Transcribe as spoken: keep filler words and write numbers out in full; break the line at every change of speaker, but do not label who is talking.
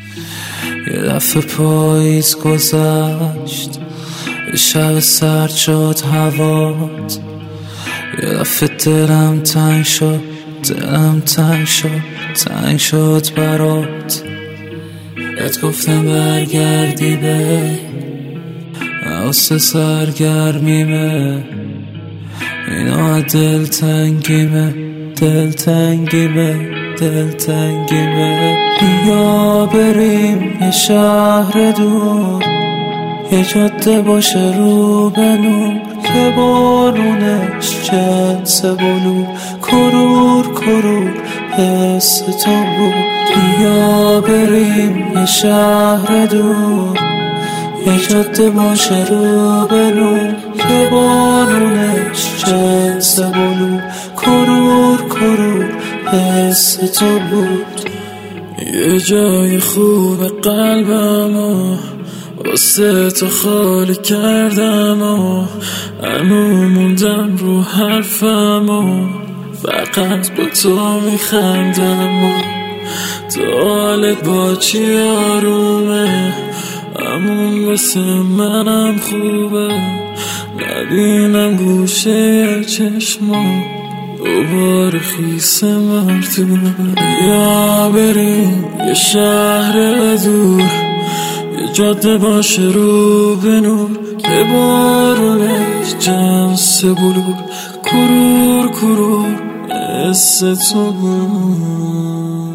یه دفعه پاییز گذشت، یه شب سرد شد هوات، یه دفعه دلم تنگ شد، دلم تنگ شد، تنگ شد برات. بهت گفتم برگردی به حوصله سرگرمیمه، اینا دل تنگیمه، دل تنگیمه، دل تنگیمه. بیا بریم یه شهر دور، یه جاده باشه رو به نور، که بارونش جنس بلور، کرور کرور حس تو بود. بیا بریم یه شهر دور، یه جاده باشه رو به نور، که بارونش جنس بلور، کرور کرور حس تو بود. یه جای خوب قلبمو واسه تو خالی کردم و همون موندم رو حرفمو، فقط با تو میخندم و تو حالت با چی آرومه، همون واسه منم خوبه. نبینم گوشه چشمم دوباره خیس مرتوبه. یا بریم یه شهر دور، یه جاده باشه رو به نور، که بارونش جنس بلور، کرور کرور حس تو بود.